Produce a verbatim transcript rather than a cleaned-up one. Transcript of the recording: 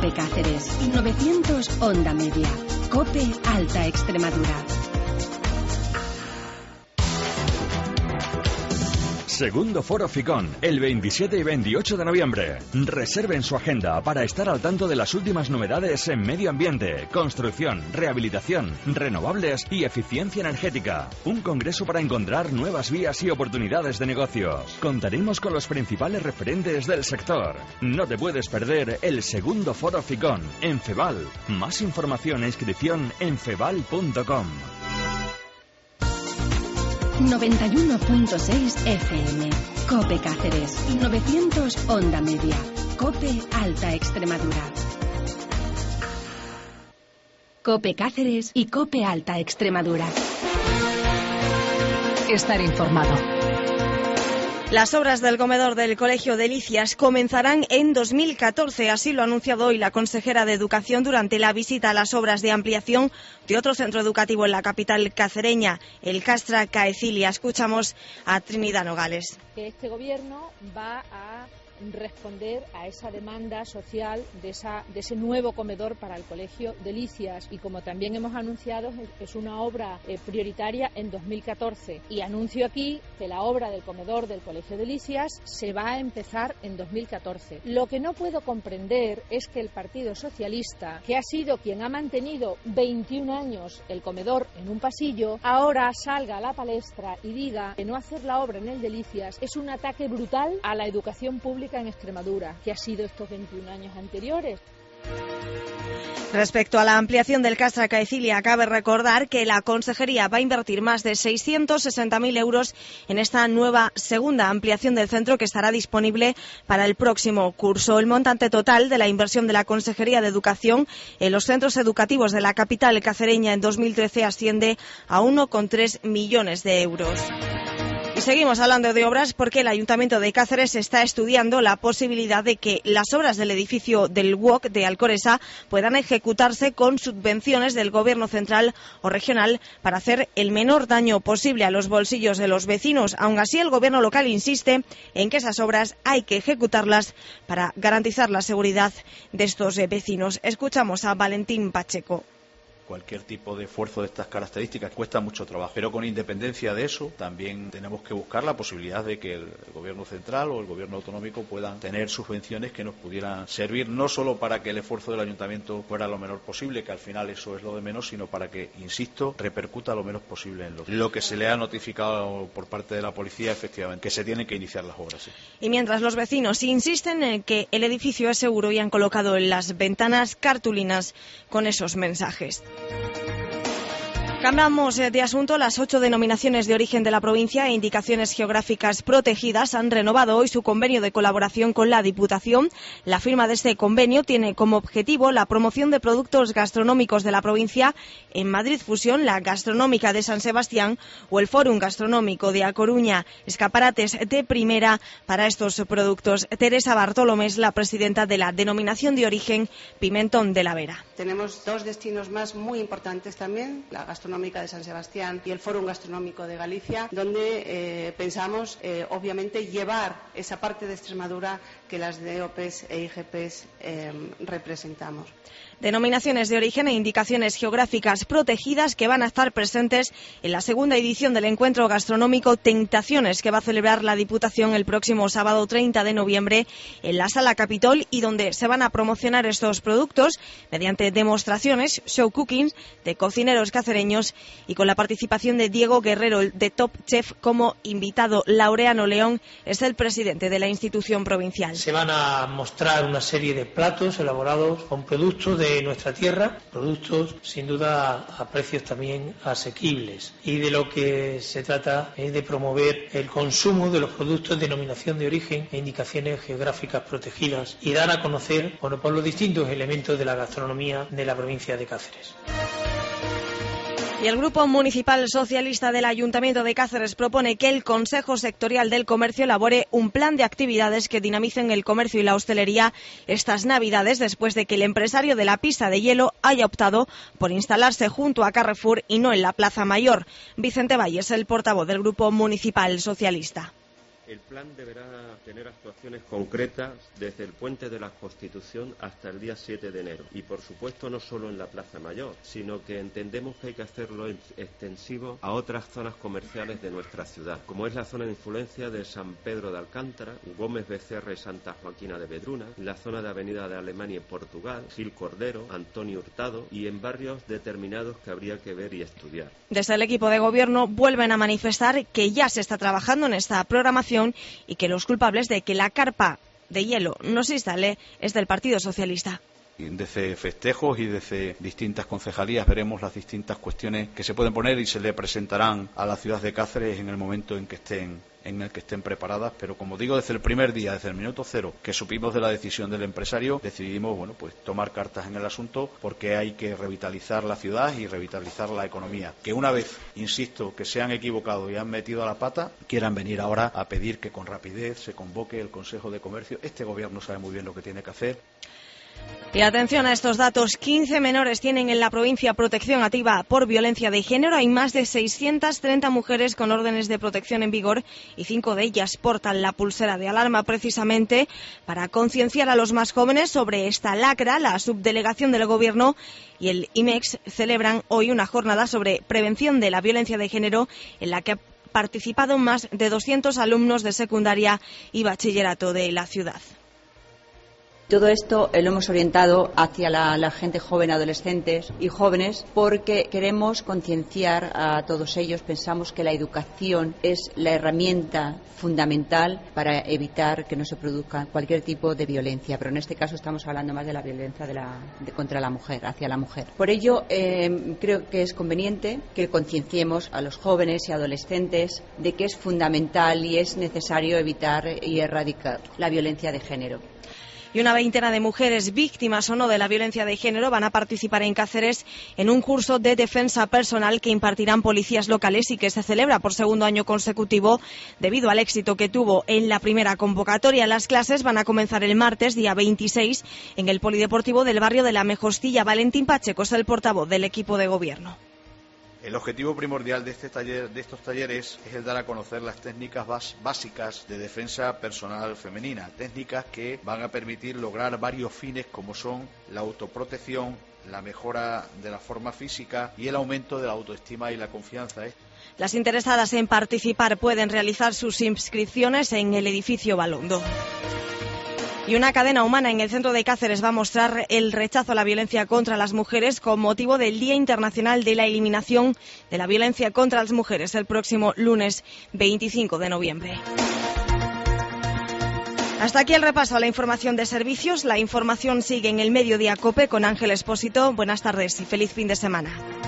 COPE Cáceres y novecientos Onda Media. COPE Alta Extremadura. Segundo Foro Ficón, el veintisiete y veintiocho de noviembre. Reserven su agenda para estar al tanto de las últimas novedades en medio ambiente, construcción, rehabilitación, renovables y eficiencia energética. Un congreso para encontrar nuevas vías y oportunidades de negocios. Contaremos con los principales referentes del sector. No te puedes perder el Segundo Foro Ficón en Feval. Más información e inscripción en feval punto com. noventa y uno punto seis F M. COPE Cáceres y novecientos Onda Media. COPE Alta Extremadura. COPE Cáceres y COPE Alta Extremadura. Estar informado. Las obras del comedor del Colegio Delicias comenzarán en dos mil catorce, así lo ha anunciado hoy la consejera de Educación durante la visita a las obras de ampliación de otro centro educativo en la capital cacereña, el Castra Caecilia. Escuchamos a Trinidad Nogales. Este gobierno va a responder a esa demanda social de, esa, de ese nuevo comedor para el Colegio Delicias, y como también hemos anunciado, es una obra eh, prioritaria en dos mil catorce, y anuncio aquí que la obra del comedor del Colegio Delicias se va a empezar en dos mil catorce. Lo que no puedo comprender es que el Partido Socialista, que ha sido quien ha mantenido veintiún años el comedor en un pasillo, ahora salga a la palestra y diga que no hacer la obra en el Delicias es un ataque brutal a la educación pública en Extremadura, que ha sido estos veintiún años anteriores. Respecto a la ampliación del Castra Caecilia, cabe recordar que la Consejería va a invertir más de seiscientos sesenta mil euros en esta nueva segunda ampliación del centro, que estará disponible para el próximo curso. El montante total de la inversión de la Consejería de Educación en los centros educativos de la capital cacereña en dos mil trece asciende a uno coma tres millones de euros. Y seguimos hablando de obras porque el Ayuntamiento de Cáceres está estudiando la posibilidad de que las obras del edificio del U O C de Alcoresa puedan ejecutarse con subvenciones del Gobierno central o regional para hacer el menor daño posible a los bolsillos de los vecinos. Aun así, el Gobierno local insiste en que esas obras hay que ejecutarlas para garantizar la seguridad de estos vecinos. Escuchamos a Valentín Pacheco. Cualquier tipo de esfuerzo de estas características cuesta mucho trabajo, pero con independencia de eso también tenemos que buscar la posibilidad de que el gobierno central o el gobierno autonómico puedan tener subvenciones que nos pudieran servir no solo para que el esfuerzo del ayuntamiento fuera lo menor posible, que al final eso es lo de menos, sino para que, insisto, repercuta lo menos posible en lo, lo que se le ha notificado por parte de la policía, efectivamente, que se tienen que iniciar las obras. Sí. Y mientras los vecinos insisten en que el edificio es seguro y han colocado en las ventanas cartulinas con esos mensajes. Cambiamos de asunto. Las ocho denominaciones de origen de la provincia e indicaciones geográficas protegidas han renovado hoy su convenio de colaboración con la Diputación. La firma de este convenio tiene como objetivo la promoción de productos gastronómicos de la provincia en Madrid Fusión, la Gastronómica de San Sebastián o el Fórum Gastronómico de A Coruña. Escaparates de primera para estos productos. Teresa Bartolomé es la presidenta de la denominación de origen Pimentón de la Vera. Tenemos dos destinos más muy importantes también, la Gastronómica de San Sebastián y el Fórum Gastronómico de Galicia, donde eh, pensamos, eh, obviamente, llevar esa parte de Extremadura que las D O P s e I G P s eh, representamos. Denominaciones de origen e indicaciones geográficas protegidas que van a estar presentes en la segunda edición del encuentro gastronómico Tentaciones, que va a celebrar la Diputación el próximo sábado treinta de noviembre en la Sala Capitol, y donde se van a promocionar estos productos mediante demostraciones, show cooking de cocineros cacereños y con la participación de Diego Guerrero, de Top Chef, como invitado. Laureano León es el presidente de la institución provincial. Se van a mostrar una serie de platos elaborados con productos de nuestra tierra, productos sin duda a precios también asequibles, y de lo que se trata es de promover el consumo de los productos de denominación de origen e indicaciones geográficas protegidas y dar a conocer, bueno, por los distintos elementos de la gastronomía de la provincia de Cáceres. Y el Grupo Municipal Socialista del Ayuntamiento de Cáceres propone que el Consejo Sectorial del Comercio elabore un plan de actividades que dinamicen el comercio y la hostelería estas Navidades, después de que el empresario de la pista de hielo haya optado por instalarse junto a Carrefour y no en la Plaza Mayor. Vicente Valle es el portavoz del Grupo Municipal Socialista. El plan deberá tener actuaciones concretas desde el Puente de la Constitución hasta el día siete de enero. Y, por supuesto, no solo en la Plaza Mayor, sino que entendemos que hay que hacerlo extensivo a otras zonas comerciales de nuestra ciudad, como es la zona de influencia de San Pedro de Alcántara, Gómez Becerra y Santa Joaquina de Vedruna, la zona de Avenida de Alemania y Portugal, Gil Cordero, Antonio Hurtado y en barrios determinados que habría que ver y estudiar. Desde el equipo de gobierno vuelven a manifestar que ya se está trabajando en esta programación y que los culpables de que la carpa de hielo no se instale es del Partido Socialista. Desde festejos y desde distintas concejalías veremos las distintas cuestiones que se pueden poner y se le presentarán a la ciudad de Cáceres en el momento en que estén en el que estén preparadas, pero como digo, desde el primer día, desde el minuto cero que supimos de la decisión del empresario, decidimos bueno pues tomar cartas en el asunto, porque hay que revitalizar la ciudad y revitalizar la economía. Que una vez, insisto, que se han equivocado y han metido a la pata, quieran venir ahora a pedir que con rapidez se convoque el Consejo de Comercio. Este gobierno sabe muy bien lo que tiene que hacer. Y atención a estos datos, quince menores tienen en la provincia protección activa por violencia de género. Hay más de seiscientas treinta mujeres con órdenes de protección en vigor y cinco de ellas portan la pulsera de alarma precisamente para concienciar a los más jóvenes sobre esta lacra. La subdelegación del Gobierno y el I M E X celebran hoy una jornada sobre prevención de la violencia de género en la que han participado más de doscientos alumnos de secundaria y bachillerato de la ciudad. Todo esto lo hemos orientado hacia la, la gente joven, adolescentes y jóvenes, porque queremos concienciar a todos ellos. Pensamos que la educación es la herramienta fundamental para evitar que no se produzca cualquier tipo de violencia, pero en este caso estamos hablando más de la violencia de la, de, contra la mujer, hacia la mujer. Por ello, eh, creo que es conveniente que concienciemos a los jóvenes y adolescentes de que es fundamental y es necesario evitar y erradicar la violencia de género. Y una veintena de mujeres víctimas o no de la violencia de género van a participar en Cáceres en un curso de defensa personal que impartirán policías locales y que se celebra por segundo año consecutivo debido al éxito que tuvo en la primera convocatoria. Las clases van a comenzar el martes, día veintiséis, en el Polideportivo del barrio de La Mejostilla. Valentín Pacheco es el portavoz del equipo de gobierno. El objetivo primordial de, este taller, de estos talleres es el dar a conocer las técnicas bas, básicas de defensa personal femenina, técnicas que van a permitir lograr varios fines como son la autoprotección, la mejora de la forma física y el aumento de la autoestima y la confianza. Las interesadas en participar pueden realizar sus inscripciones en el edificio Balondo. Y una cadena humana en el centro de Cáceres va a mostrar el rechazo a la violencia contra las mujeres con motivo del Día Internacional de la Eliminación de la Violencia contra las Mujeres el próximo lunes veinticinco de noviembre. Hasta aquí el repaso a la información de servicios. La información sigue en el Mediodía COPE con Ángel Expósito. Buenas tardes y feliz fin de semana.